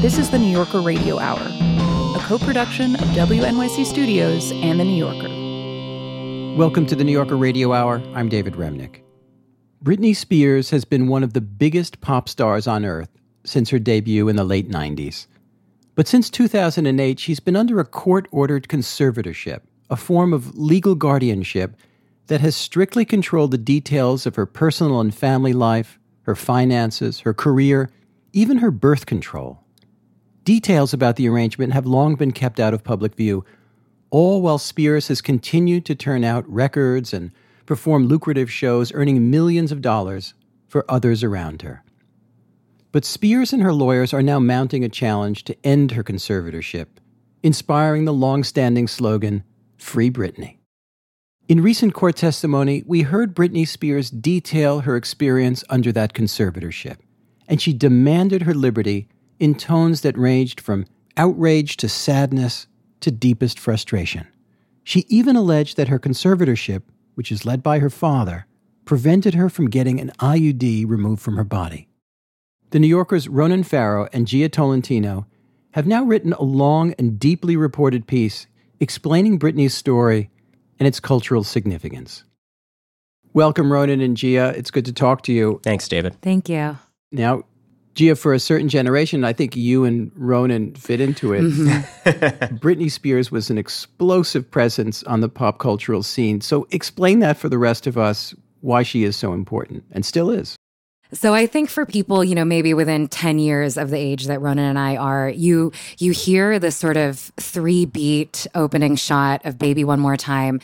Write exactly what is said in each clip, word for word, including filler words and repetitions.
This is the New Yorker Radio Hour, a co-production of W N Y C Studios and The New Yorker. Welcome to the New Yorker Radio Hour. I'm David Remnick. Britney Spears has been one of the biggest pop stars on earth since her debut in the late nineties. But since two thousand eight, she's been under a court-ordered conservatorship, a form of legal guardianship that has strictly controlled the details of her personal and family life, her finances, her career, even her birth control. Details about the arrangement have long been kept out of public view, all while Spears has continued to turn out records and perform lucrative shows, earning millions of dollars for others around her. But Spears and her lawyers are now mounting a challenge to end her conservatorship, inspiring the long-standing slogan, Free Britney. In recent court testimony, we heard Britney Spears detail her experience under that conservatorship, and she demanded her liberty in tones that ranged from outrage to sadness to deepest frustration. She even alleged that her conservatorship, which is led by her father, prevented her from getting an I U D removed from her body. The New Yorker's Ronan Farrow and Gia Tolentino have now written a long and deeply reported piece explaining Britney's story and its cultural significance. Welcome, Ronan and Gia. It's good to talk to you. Thanks, David. Thank you. Now, Gia, for a certain generation, I think you and Ronan fit into it. Mm-hmm. Britney Spears was an explosive presence on the pop cultural scene. So explain that for the rest of us, why she is so important, and still is. So I think for people, you know, maybe within ten years of the age that Ronan and I are, you you hear this sort of three-beat opening shot of Baby One More Time.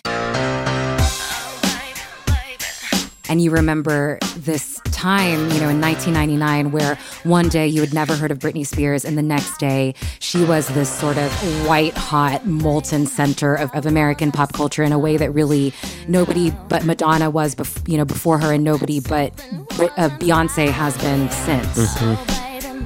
And you remember this time, you know, in nineteen ninety-nine, where one day you had never heard of Britney Spears, and the next day she was this sort of white-hot, molten center of, of American pop culture in a way that really nobody but Madonna was, bef- you know, before her, and nobody but uh, Beyonce has been since. Mm-hmm.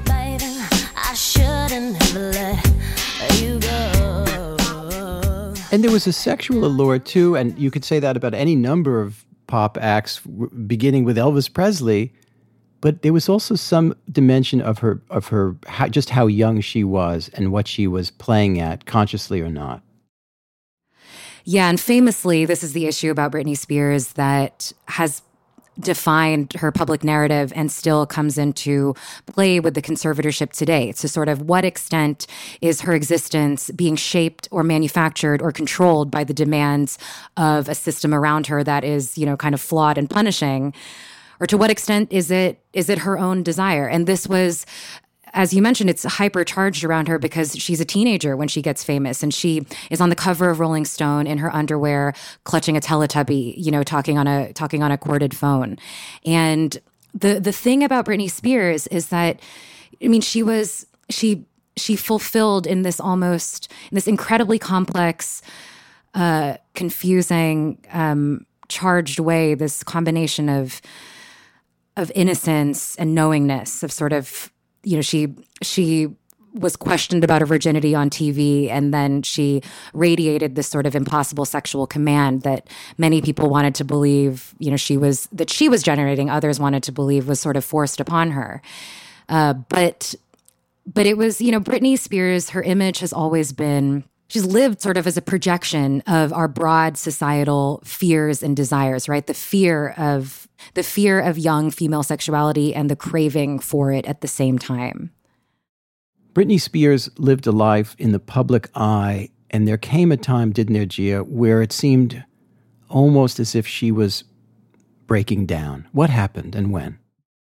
And there was a sexual allure, too, and you could say that about any number of pop acts, beginning with Elvis Presley, but there was also some dimension of her, of her, how, just how young she was and what she was playing at, consciously or not. Yeah, and famously, this is the issue about Britney Spears that has defined her public narrative and still comes into play with the conservatorship today. To sort of what extent is her existence being shaped or manufactured or controlled by the demands of a system around her that is, you know, kind of flawed and punishing, or to what extent is it is it her own desire? And this was, as you mentioned, it's hypercharged around her because she's a teenager when she gets famous, and she is on the cover of Rolling Stone in her underwear, clutching a Teletubby, you know, talking on a talking on a corded phone. And the the thing about Britney Spears is that, I mean, she was she she fulfilled in this almost in this incredibly complex, uh, confusing, um, charged way, this combination of of innocence and knowingness, of sort of, you know, she she was questioned about her virginity on T V, and then she radiated this sort of impossible sexual command that many people wanted to believe, you know, she was that she was generating. Others wanted to believe was sort of forced upon her. Uh, but but it was, you know, Britney Spears, her image has always been. She's lived sort of as a projection of our broad societal fears and desires, right? The fear of the fear of young female sexuality and the craving for it at the same time. Britney Spears lived a life in the public eye, and there came a time, didn't there, Gia, where it seemed almost as if she was breaking down. What happened and when?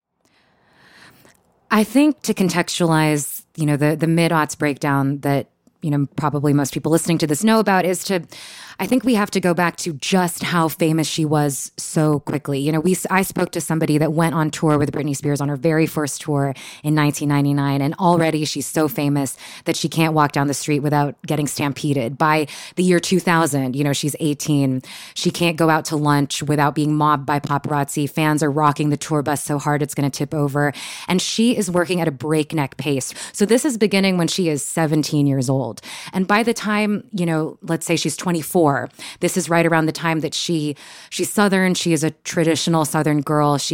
I think to contextualize, you know, the the mid-aughts breakdown that, you know, probably most people listening to this know about, is to, I think we have to go back to just how famous she was so quickly. You know, we I spoke to somebody that went on tour with Britney Spears on her very first tour in nineteen ninety-nine, and already she's so famous that she can't walk down the street without getting stampeded. By the year two thousand, you know, she's eighteen. She can't go out to lunch without being mobbed by paparazzi. Fans are rocking the tour bus so hard it's going to tip over. And she is working at a breakneck pace. So this is beginning when she is seventeen years old. And by the time, you know, let's say she's twenty-four, this is right around the time that she she's Southern. She is a traditional Southern girl. She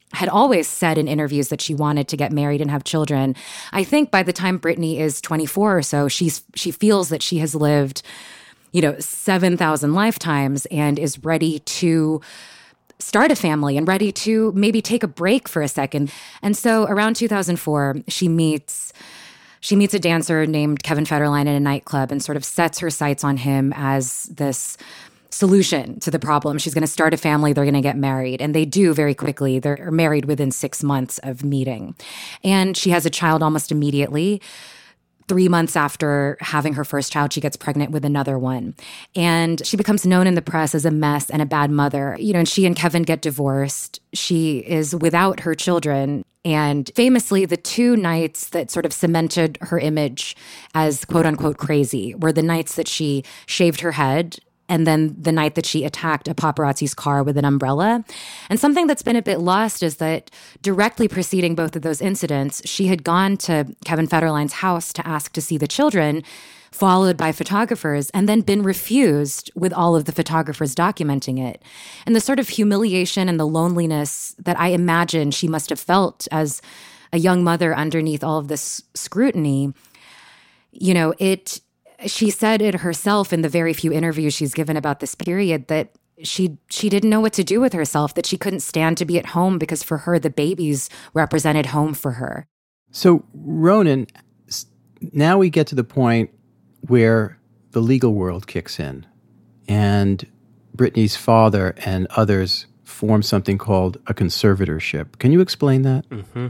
had always said in interviews that she wanted to get married and have children. I think by the time Britney is twenty-four or so, she's she feels that she has lived, you know, seven thousand lifetimes and is ready to start a family and ready to maybe take a break for a second. And so around two thousand four, she meets she meets a dancer named Kevin Federline in a nightclub and sort of sets her sights on him as this solution to the problem. She's going to start a family. They're going to get married. And they do very quickly. They're married within six months of meeting. And she has a child almost immediately. Three months after having her first child, she gets pregnant with another one. And she becomes known in the press as a mess and a bad mother. You know, and she and Kevin get divorced. She is without her children. And famously, the two nights that sort of cemented her image as quote unquote crazy were the nights that she shaved her head and then the night that she attacked a paparazzi's car with an umbrella. And something that's been a bit lost is that directly preceding both of those incidents, she had gone to Kevin Federline's house to ask to see the children, followed by photographers, and then been refused with all of the photographers documenting it. And the sort of humiliation and the loneliness that I imagine she must have felt as a young mother underneath all of this scrutiny, you know, it... She said it herself in the very few interviews she's given about this period that she she didn't know what to do with herself, that she couldn't stand to be at home because for her, the babies represented home for her. So, Ronan, now we get to the point where the legal world kicks in and Britney's father and others form something called a conservatorship. Can you explain that? Mm-hmm.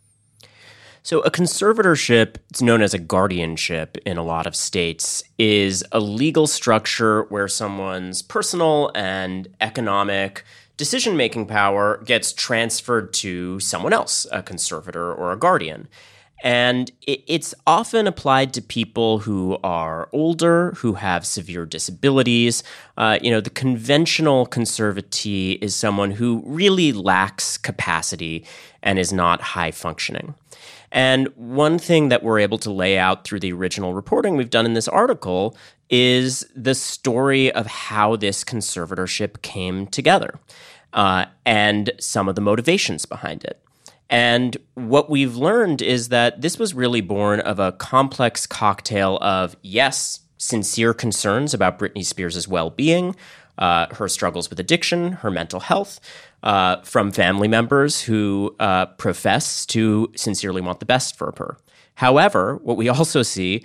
So a conservatorship, it's known as a guardianship in a lot of states, is a legal structure where someone's personal and economic decision-making power gets transferred to someone else, a conservator or a guardian. And it's often applied to people who are older, who have severe disabilities. Uh, you know, the conventional conservatee is someone who really lacks capacity and is not high functioning. And one thing that we're able to lay out through the original reporting we've done in this article is the story of how this conservatorship came together uh, and some of the motivations behind it. And what we've learned is that this was really born of a complex cocktail of, yes, sincere concerns about Britney Spears' well-being, uh, her struggles with addiction, her mental health, uh, from family members who uh, profess to sincerely want the best for her. However, what we also see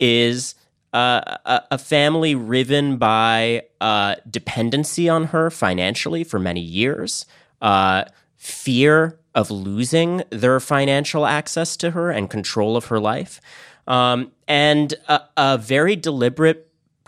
is uh, a, a family riven by uh, dependency on her financially for many years, uh, fear of losing their financial access to her and control of her life, um, and a, a very deliberate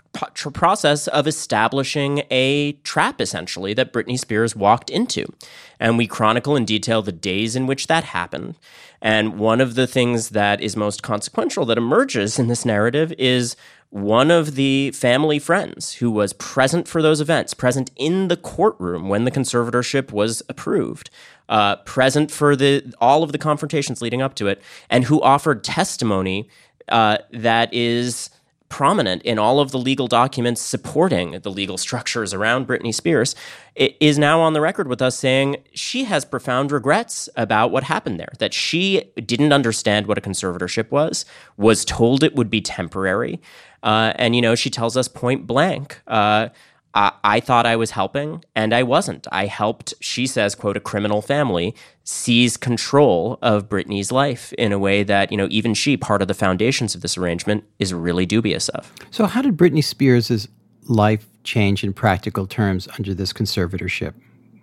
p- process of establishing a trap, essentially, that Britney Spears walked into. And we chronicle in detail the days in which that happened. And one of the things that is most consequential that emerges in this narrative is one of the family friends who was present for those events, present in the courtroom when the conservatorship was approved, uh, present for the all of the confrontations leading up to it, and who offered testimony uh, that is prominent in all of the legal documents supporting the legal structures around Britney Spears, it is now on the record with us saying she has profound regrets about what happened there, that she didn't understand what a conservatorship was, was told it would be temporary. Uh, and, you know, she tells us point blank, uh, I-, I thought I was helping, and I wasn't. I helped, she says, quote, a criminal family seize control of Britney's life in a way that, you know, even she, part of the foundations of this arrangement, is really dubious of. So how did Britney Spears' life change in practical terms under this conservatorship?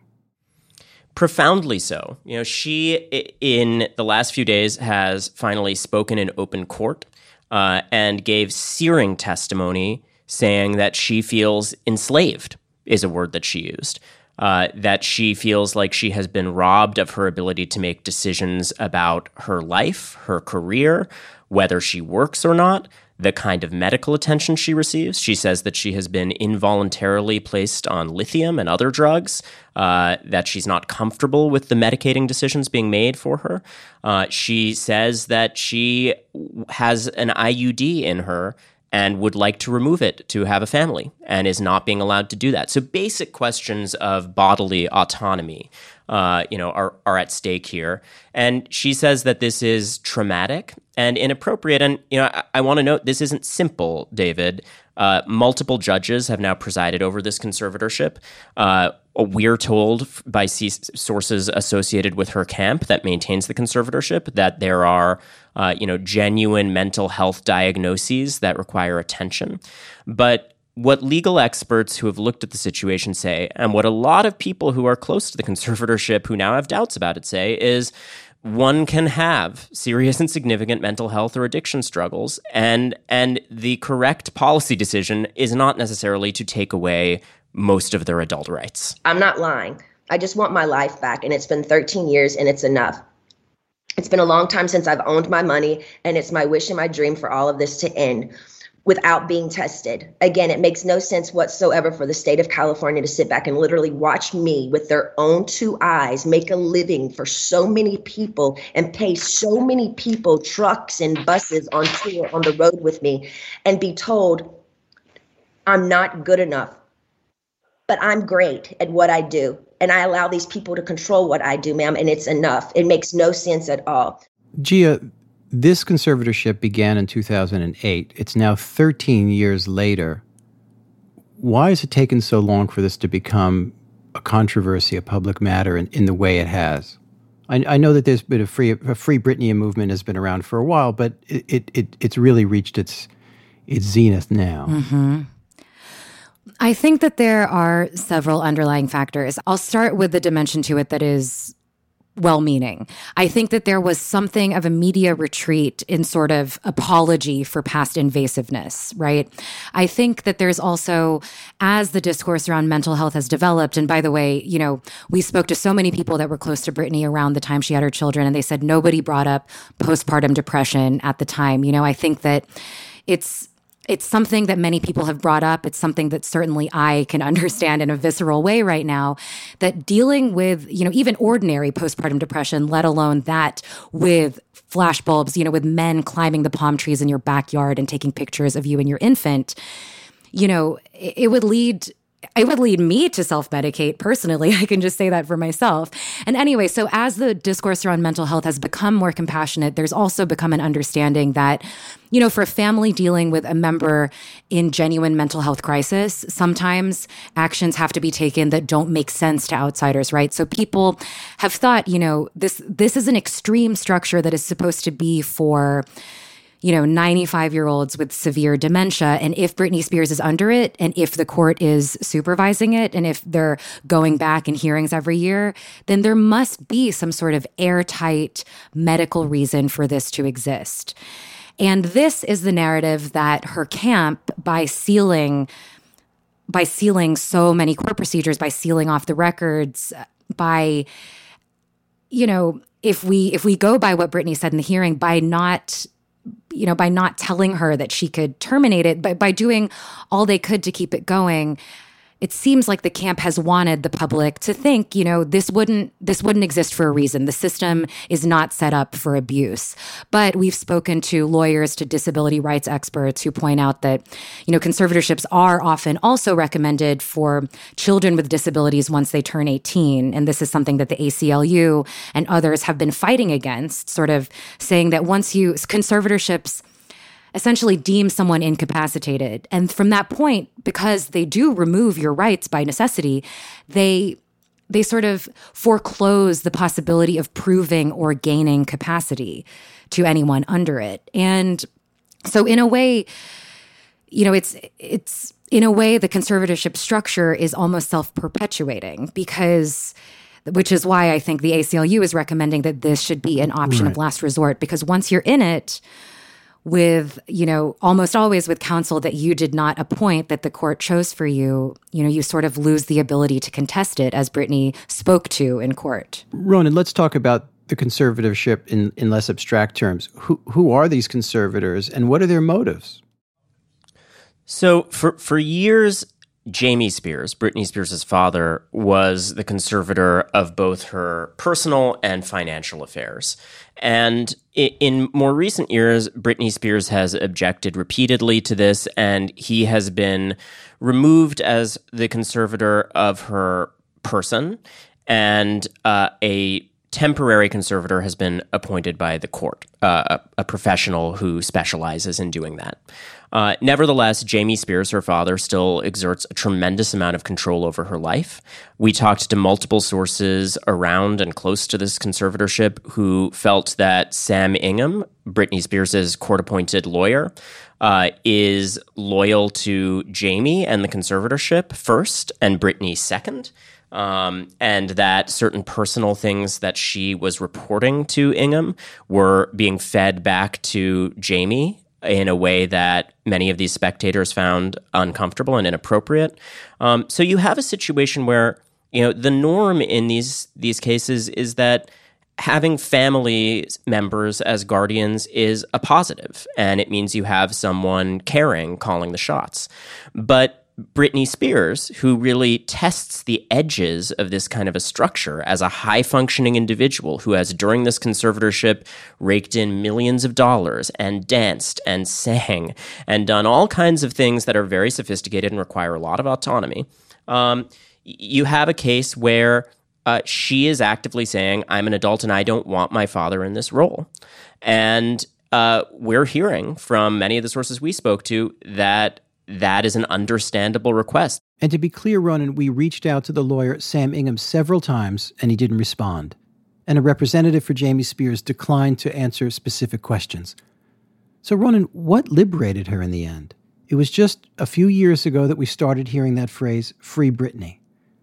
Profoundly so. You know, she, in the last few days, has finally spoken in open court uh, and gave searing testimony saying that she feels enslaved, is a word that she used. Uh, that she feels like she has been robbed of her ability to make decisions about her life, her career, whether she works or not, the kind of medical attention she receives. She says that she has been involuntarily placed on lithium and other drugs, uh, that she's not comfortable with the medicating decisions being made for her. Uh, she says that she has an I U D in her and would like to remove it to have a family and is not being allowed to do that. So basic questions of bodily autonomy, uh, you know, are, are at stake here. And she says that this is traumatic and inappropriate. And, you know, I, I want to note this isn't simple, David. Uh, multiple judges have now presided over this conservatorship. Uh, we're told by c- sources associated with her camp that maintains the conservatorship that there are, uh, you know, genuine mental health diagnoses that require attention. But what legal experts who have looked at the situation say, and what a lot of people who are close to the conservatorship who now have doubts about it say, is one can have serious and significant mental health or addiction struggles, and and the correct policy decision is not necessarily to take away most of their adult rights. I'm not lying. I just want my life back, and it's been thirteen years, and it's enough. It's been a long time since I've owned my money, and it's my wish and my dream for all of this to end without being tested. Again, it makes no sense whatsoever for the state of California to sit back and literally watch me with their own two eyes make a living for so many people and pay so many people trucks and buses on tour on the road with me and be told I'm not good enough, but I'm great at what I do. And I allow these people to control what I do, ma'am, and it's enough. It makes no sense at all. Gia, this conservatorship began in two thousand eight. It's now thirteen years later. Why has it taken so long for this to become a controversy, a public matter in, in the way it has? I, I know that there's been a free a Free Britney movement has been around for a while, but it, it, it it's really reached its its zenith now. Mm-hmm. I think that there are several underlying factors. I'll start with the dimension to it that is well-meaning. I think that there was something of a media retreat in sort of apology for past invasiveness, right? I think that there's also, as the discourse around mental health has developed, and by the way, you know, we spoke to so many people that were close to Britney around the time she had her children, and they said nobody brought up postpartum depression at the time. You know, I think that it's It's something that many people have brought up. It's something that certainly I can understand in a visceral way right now, that dealing with, you know, even ordinary postpartum depression, let alone that with flashbulbs, you know, with men climbing the palm trees in your backyard and taking pictures of you and your infant, you know, it, it would lead It would lead me to self-medicate personally. I can just say that for myself. And anyway, so as the discourse around mental health has become more compassionate, there's also become an understanding that, you know, for a family dealing with a member in genuine mental health crisis, sometimes actions have to be taken that don't make sense to outsiders, right? So people have thought, you know, this this is an extreme structure that is supposed to be for, you know, ninety-five-year-olds with severe dementia. And if Britney Spears is under it, and if the court is supervising it, and if they're going back in hearings every year, then there must be some sort of airtight medical reason for this to exist. And this is the narrative that her camp, by sealing, by sealing so many court procedures, by sealing off the records, by, you know, if we if we go by what Britney said in the hearing, by not you know, by not telling her that she could terminate it, but by doing all they could to keep it going, it seems like the camp has wanted the public to think, you know, this wouldn't this wouldn't exist for a reason. The system is not set up for abuse. But we've spoken to lawyers, to disability rights experts who point out that, you know, conservatorships are often also recommended for children with disabilities once they turn eighteen. And this is something that the A C L U and others have been fighting against, sort of saying that once you conservatorships essentially deem someone incapacitated. And from that point, because they do remove your rights by necessity, they they sort of foreclose the possibility of proving or gaining capacity to anyone under it. And so in a way, you know, it's it's in a way the conservatorship structure is almost self-perpetuating, because which is why I think the A C L U is recommending that this should be an option right. of last resort, because once you're in it, with, you know, almost always with counsel that you did not appoint, that the court chose for you, you know, you sort of lose the ability to contest it, as Britney spoke to in court. Ronan, let's talk about the conservatorship in, in less abstract terms. Who who are these conservators, and what are their motives? So for for years, Jamie Spears, Britney Spears' father, was the conservator of both her personal and financial affairs. And in more recent years, Britney Spears has objected repeatedly to this, and he has been removed as the conservator of her person, and uh, a temporary conservator has been appointed by the court, uh, a, a professional who specializes in doing that. Uh, nevertheless, Jamie Spears, her father, still exerts a tremendous amount of control over her life. We talked to multiple sources around and close to this conservatorship who felt that Sam Ingham, Britney Spears' court-appointed lawyer, uh, is loyal to Jamie and the conservatorship first and Britney second. Um, and that certain personal things that she was reporting to Ingham were being fed back to Jamie in a way that many of these spectators found uncomfortable and inappropriate. Um, so you have a situation where, you know, the norm in these these cases is that having family members as guardians is a positive, and it means you have someone caring, calling the shots. But Britney Spears, who really tests the edges of this kind of a structure as a high-functioning individual who has, during this conservatorship, raked in millions of dollars and danced and sang and done all kinds of things that are very sophisticated and require a lot of autonomy, um, you have a case where uh, she is actively saying, I'm an adult and I don't want my father in this role. And uh, we're hearing from many of the sources we spoke to that that is an understandable request. And to be clear, Ronan, we reached out to the lawyer Sam Ingham several times, and he didn't respond. And a representative for Jamie Spears declined to answer specific questions. So, Ronan, what liberated her in the end? It was just a few years ago that we started hearing that phrase, free Britney.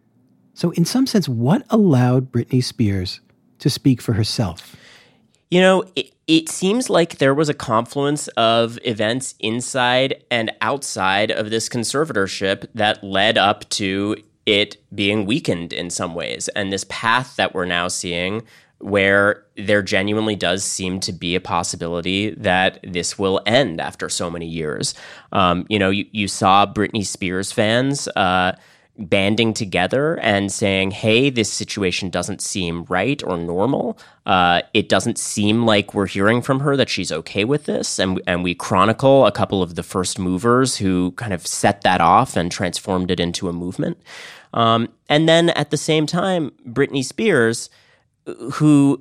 So, in some sense, what allowed Britney Spears to speak for herself? You know, it, it seems like there was a confluence of events inside and outside of this conservatorship that led up to it being weakened in some ways. And this path that we're now seeing where there genuinely does seem to be a possibility that this will end after so many years. Um, you know, you, you saw Britney Spears fans uh, banding together and saying, hey, this situation doesn't seem right or normal. Uh, it doesn't seem like we're hearing from her that she's okay with this. And, and we chronicle a couple of the first movers who kind of set that off and transformed it into a movement. Um, and then at the same time, Britney Spears, who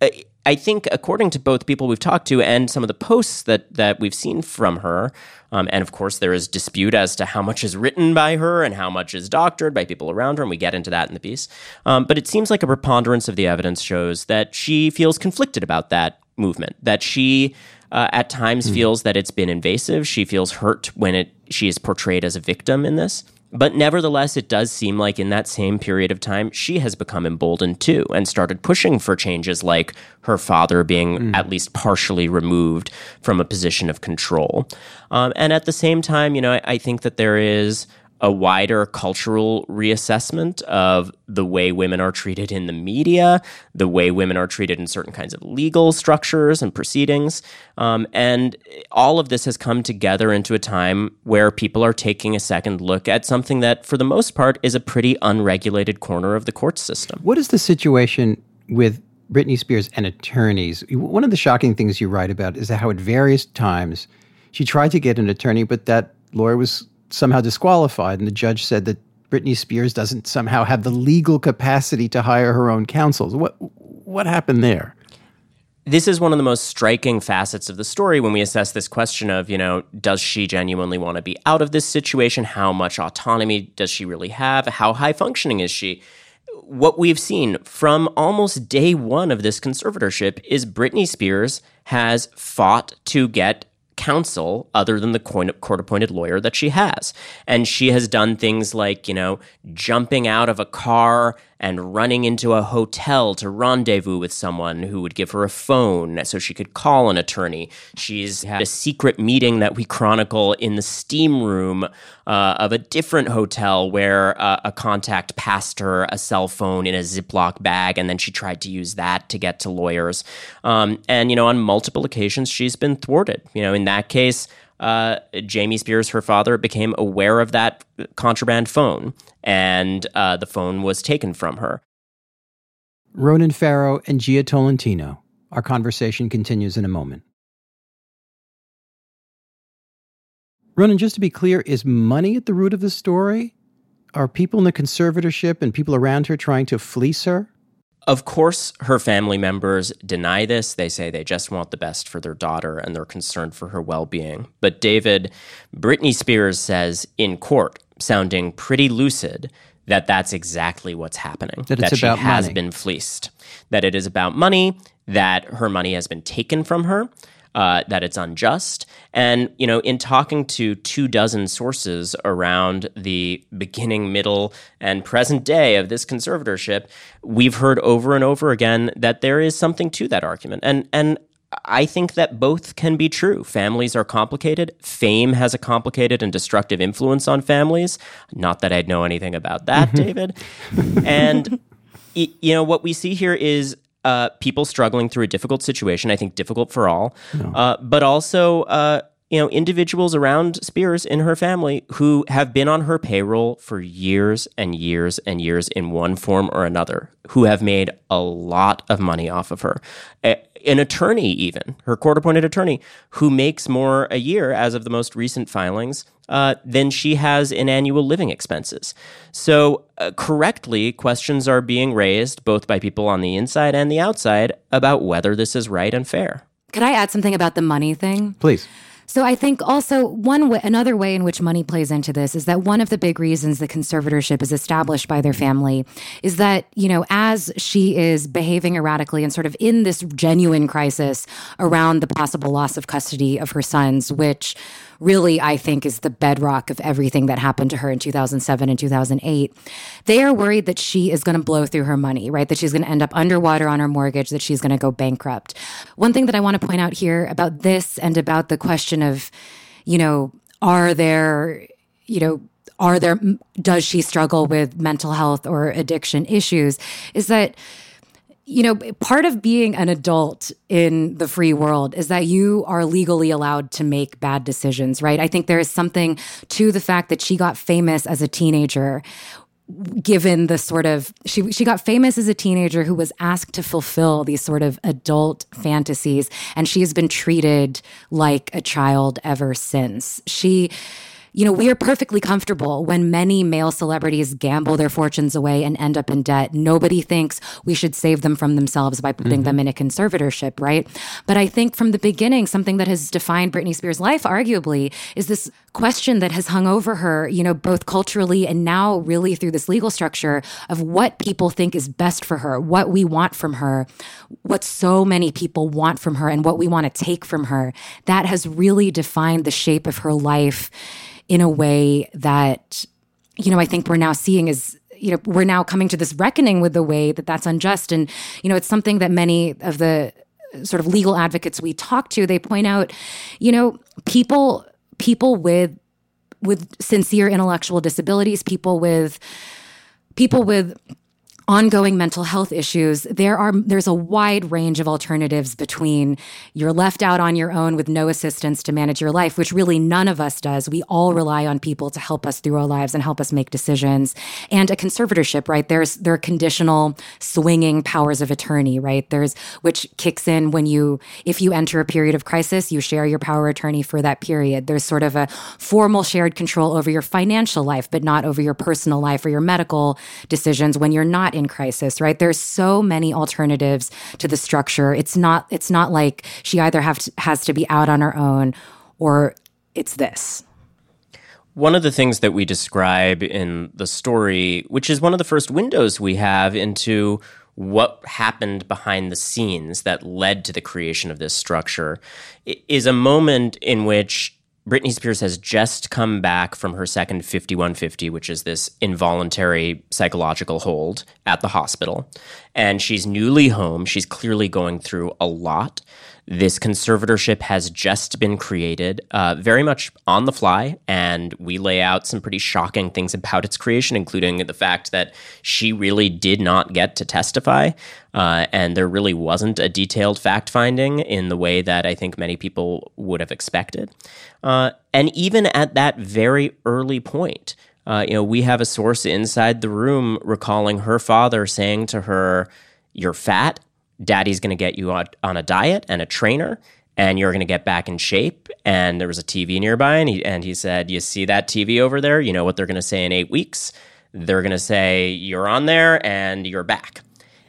I think, according to both people we've talked to and some of the posts that that we've seen from her, um, and of course there is dispute as to how much is written by her and how much is doctored by people around her, and we get into that in the piece. Um, but it seems like a preponderance of the evidence shows that she feels conflicted about that movement, that she uh, at times mm. feels that it's been invasive. She feels hurt when it she is portrayed as a victim in this. But nevertheless, it does seem like in that same period of time, she has become emboldened too and started pushing for changes like her father being mm. at least partially removed from a position of control. Um, and at the same time, you know, I, I think that there is a wider cultural reassessment of the way women are treated in the media, the way women are treated in certain kinds of legal structures and proceedings. Um, and all of this has come together into a time where people are taking a second look at something that, for the most part, is a pretty unregulated corner of the court system. What is the situation with Britney Spears and attorneys? One of the shocking things you write about is how at various times she tried to get an attorney, but that lawyer was somehow disqualified, and the judge said that Britney Spears doesn't somehow have the legal capacity to hire her own counsel. What what happened there? This is one of the most striking facets of the story when we assess this question of, you know, does she genuinely want to be out of this situation? How much autonomy does she really have? How high functioning is she? What we've seen from almost day one of this conservatorship is Britney Spears has fought to get counsel other than the court-appointed lawyer that she has. And she has done things like, you know, jumping out of a car and running into a hotel to rendezvous with someone who would give her a phone so she could call an attorney. She's had a secret meeting that we chronicle in the steam room uh, of a different hotel where uh, a contact passed her a cell phone in a Ziploc bag, and then she tried to use that to get to lawyers. Um, and, you know, on multiple occasions, she's been thwarted. You know, in that case, uh, Jamie Spears, her father, became aware of that contraband phone, and uh, the phone was taken from her. Ronan Farrow and Gia Tolentino. Our conversation continues in a moment. Ronan, just to be clear, is money at the root of the story? Are people in the conservatorship and people around her trying to fleece her? Of course, her family members deny this. They say they just want the best for their daughter and they're concerned for her well-being. But David, Britney Spears says in court, sounding pretty lucid, that that's exactly what's happening. That it's that about she has money. been fleeced. That it is about money, that her money has been taken from her, uh, that it's unjust. And, you know, in talking to two dozen sources around the beginning, middle, and present day of this conservatorship, we've heard over and over again that there is something to that argument. And and I think that both can be true. Families are complicated. Fame has a complicated and destructive influence on families. Not that I'd know anything about that, David. And, you know, what we see here is Uh, people struggling through a difficult situation, I think difficult for all, no. uh, but also, uh, you know, individuals around Spears in her family who have been on her payroll for years and years and years in one form or another, who have made a lot of money off of her. A- an attorney even, her court-appointed attorney, who makes more a year as of the most recent filings uh, than she has in annual living expenses. So uh, correctly, questions are being raised both by people on the inside and the outside about whether this is right and fair. Could I add something about the money thing? Please. So I think also one way, another way in which money plays into this is that one of the big reasons the conservatorship is established by their family is that, you know, as she is behaving erratically and sort of in this genuine crisis around the possible loss of custody of her sons, which really, I think, is the bedrock of everything that happened to her in two thousand seven and two thousand eight. They are worried that she is going to blow through her money, right? That she's going to end up underwater on her mortgage, that she's going to go bankrupt. One thing that I want to point out here about this and about the question of, you know, are there, you know, are there, does she struggle with mental health or addiction issues, is that, you know, part of being an adult in the free world is that you are legally allowed to make bad decisions, right? I think there is something to the fact that she got famous as a teenager, given the sort of, she she got famous as a teenager who was asked to fulfill these sort of adult fantasies, and she has been treated like a child ever since. She... You know, we are perfectly comfortable when many male celebrities gamble their fortunes away and end up in debt. Nobody thinks we should save them from themselves by putting mm-hmm. them in a conservatorship, right? But I think from the beginning, something that has defined Britney Spears' life, arguably, is this question that has hung over her, you know, both culturally and now really through this legal structure of what people think is best for her, what we want from her, what so many people want from her, and what we want to take from her. That has really defined the shape of her life in a way that, you know, I think we're now seeing is, you know, we're now coming to this reckoning with the way that that's unjust. And, you know, it's something that many of the sort of legal advocates we talk to, they point out, you know, people, people with, with sincere intellectual disabilities, people with, people with ongoing mental health issues, there are there's a wide range of alternatives between you're left out on your own with no assistance to manage your life, which really none of us does. We all rely on people to help us through our lives and help us make decisions. And a conservatorship, right? There's there are conditional swinging powers of attorney, right? There's which kicks in when you if you enter a period of crisis, you share your power of attorney for that period. There's sort of a formal shared control over your financial life, but not over your personal life or your medical decisions when you're not in crisis, right? There's so many alternatives to the structure. It's not it's not like she either have to, has to be out on her own or it's this. One of the things that we describe in the story, which is one of the first windows we have into what happened behind the scenes that led to the creation of this structure, is a moment in which Britney Spears has just come back from her second fifty-one fifty, which is this involuntary psychological hold at the hospital. And she's newly home. She's clearly going through a lot. This conservatorship has just been created, uh, very much on the fly, and we lay out some pretty shocking things about its creation, including the fact that she really did not get to testify, uh, and there really wasn't a detailed fact-finding in the way that I think many people would have expected. Uh, and even at that very early point, uh, you know, we have a source inside the room recalling her father saying to her, "You're fat. Daddy's going to get you on, on a diet and a trainer, and you're going to get back in shape." And there was a T V nearby, and he, and he said, "You see that T V over there? You know what they're going to say in eight weeks? They're going to say, you're on there and you're back."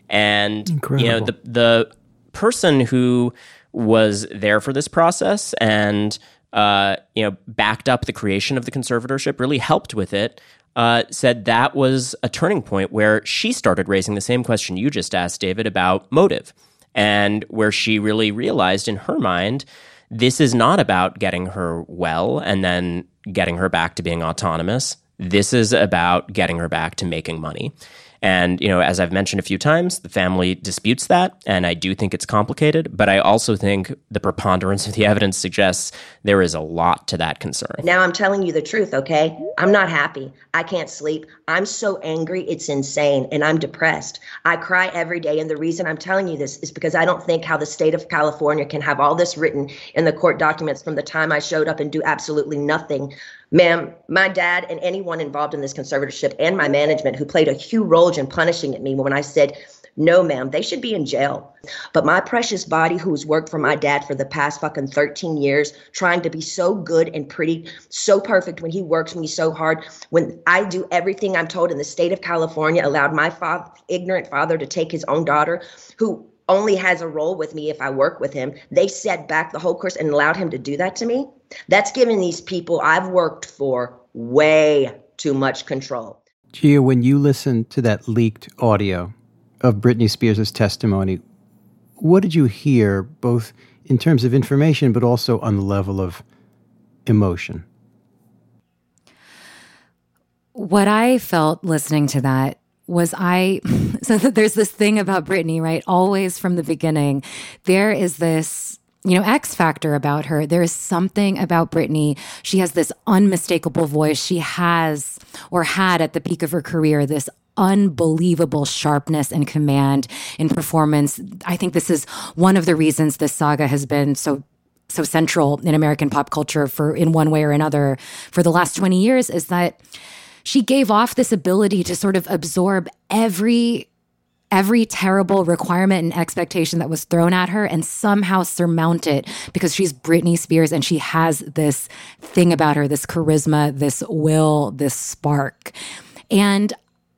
And Incredible. you know, the the person who was there for this process and uh, you know, backed up the creation of the conservatorship, really helped with it, Uh, said that was a turning point where she started raising the same question you just asked, David, about motive, and where she really realized in her mind, this is not about getting her well and then getting her back to being autonomous. This is about getting her back to making money. And, you know, as I've mentioned a few times, the family disputes that, and I do think it's complicated, but I also think the preponderance of the evidence suggests there is a lot to that concern. Now I'm telling you the truth, okay? I'm not happy. I can't sleep. I'm so angry, it's insane, and I'm depressed. I cry every day, and the reason I'm telling you this is because I don't think how the state of California can have all this written in the court documents from the time I showed up and do absolutely nothing. Ma'am, my dad and anyone involved in this conservatorship and my management who played a huge role in punishing at me when I said, no, ma'am, they should be in jail. But my precious body, who's worked for my dad for the past fucking thirteen years, trying to be so good and pretty, so perfect when he works me so hard, when I do everything I'm told in the state of California, allowed my father, ignorant father to take his own daughter, who only has a role with me if I work with him. They set back the whole course and allowed him to do that to me. That's giving these people I've worked for way too much control. Gia, when you listened to that leaked audio of Britney Spears' testimony, what did you hear, both in terms of information, but also on the level of emotion? What I felt listening to that was I, so there's this thing about Britney, right? Always from the beginning, there is this, you know, X factor about her. There is something about Britney. She has this unmistakable voice. She has, or had at the peak of her career, this unbelievable sharpness and command in performance. I think this is one of the reasons this saga has been so so central in American pop culture for, in one way or another, for the last twenty years, is that she gave off this ability to sort of absorb every every terrible requirement and expectation that was thrown at her and somehow surmount it, because she's Britney Spears and she has this thing about her, this charisma, this will, this spark. And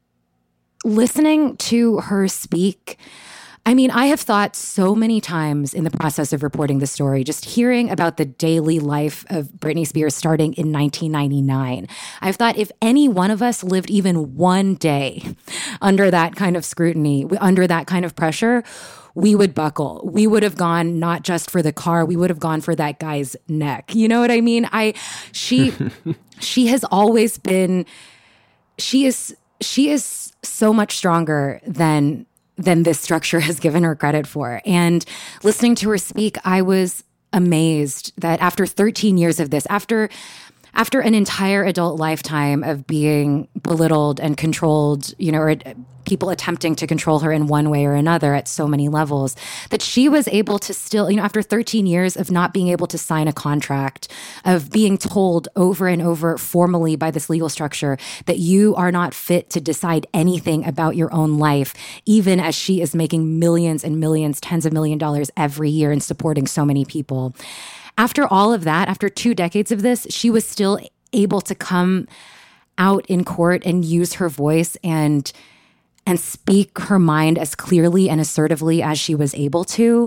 listening to her speak, I mean, I have thought so many times in the process of reporting the story, just hearing about the daily life of Britney Spears starting in nineteen ninety-nine. I've thought if any one of us lived even one day under that kind of scrutiny, under that kind of pressure, we would buckle. We would have gone not just for the car, we would have gone for that guy's neck. You know what I mean? I, she, she has always been, she is, she is so much stronger than than this structure has given her credit for. And listening to her speak, I was amazed that after thirteen years of this, after after an entire adult lifetime of being belittled and controlled, you know, or people attempting to control her in one way or another at so many levels, that she was able to still, you know, after thirteen years of not being able to sign a contract, of being told over and over formally by this legal structure that you are not fit to decide anything about your own life, even as she is making millions and millions, tens of million dollars every year and supporting so many people. After all of that, after two decades of this, she was still able to come out in court and use her voice and and speak her mind as clearly and assertively as she was able to.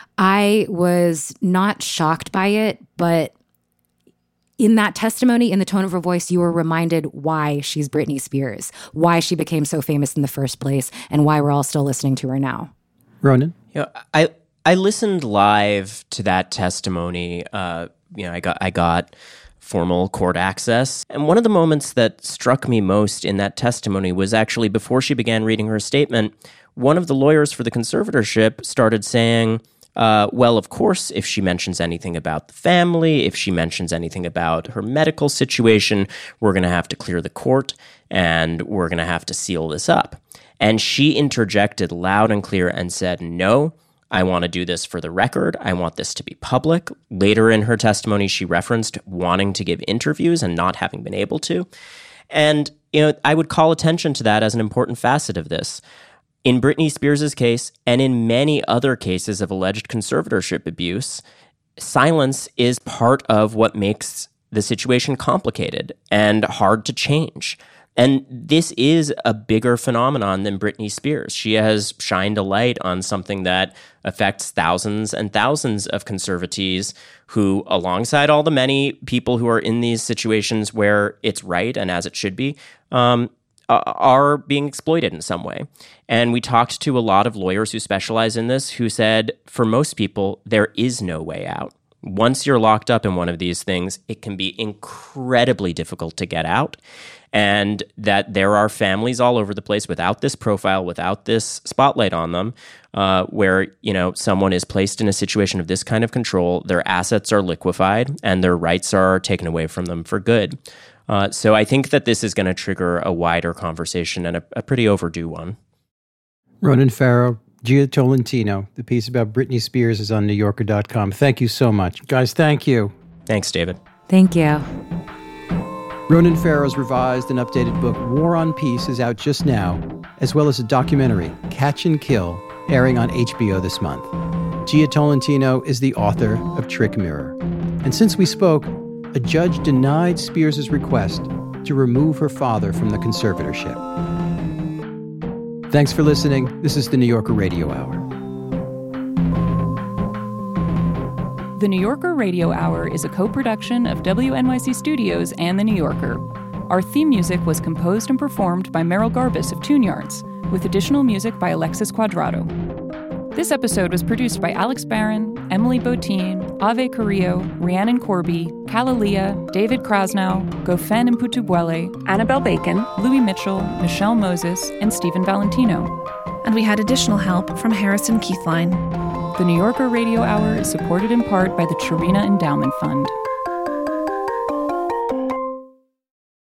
I was not shocked by it, but in that testimony, in the tone of her voice, you were reminded why she's Britney Spears, why she became so famous in the first place, and why we're all still listening to her now. Ronan? You know, I I listened live to that testimony. Uh, you know, I got I got formal court access, and one of the moments that struck me most in that testimony was actually before she began reading her statement. One of the lawyers for the conservatorship started saying, Uh, well, of course, if she mentions anything about the family, if she mentions anything about her medical situation, we're going to have to clear the court and we're going to have to seal this up. And she interjected loud and clear and said, no, I want to do this for the record. I want this to be public. Later in her testimony, she referenced wanting to give interviews and not having been able to. And, you know, I would call attention to that as an important facet of this. In Britney Spears' case, and in many other cases of alleged conservatorship abuse, silence is part of what makes the situation complicated and hard to change. And this is a bigger phenomenon than Britney Spears. She has shined a light on something that affects thousands and thousands of conservatees who, alongside all the many people who are in these situations where it's right and as it should be, um, are being exploited in some way. And we talked to a lot of lawyers who specialize in this who said, for most people, there is no way out. Once you're locked up in one of these things, it can be incredibly difficult to get out. And that there are families all over the place without this profile, without this spotlight on them, uh, where, you know, someone is placed in a situation of this kind of control, their assets are liquefied, and their rights are taken away from them for good. Uh, so I think that this is going to trigger a wider conversation and a, a pretty overdue one. Ronan Farrow, Gia Tolentino. The piece about Britney Spears is on New Yorker dot com. Thank you so much. Guys, thank you. Thanks, David. Thank you. Ronan Farrow's revised and updated book, War on Peace, is out just now, as well as a documentary, Catch and Kill, airing on H B O this month. Gia Tolentino is the author of Trick Mirror. And since we spoke, a judge denied Spears' request to remove her father from the conservatorship. Thanks for listening. This is the New Yorker Radio Hour. The New Yorker Radio Hour is a co-production of W N Y C Studios and The New Yorker. Our theme music was composed and performed by Merrill Garbus of Tune Yards, with additional music by Alexis Cuadrado. This episode was produced by Alex Barron, Emily Botine, Ave Carrillo, Rhiannon Corby, Kalalia, David Krasnow, Gofen Mputubwele, Annabelle Bacon, Louis Mitchell, Michelle Moses, and Stephen Valentino. And we had additional help from Harrison Keithline. The New Yorker Radio Hour is supported in part by the Cherena Endowment Fund.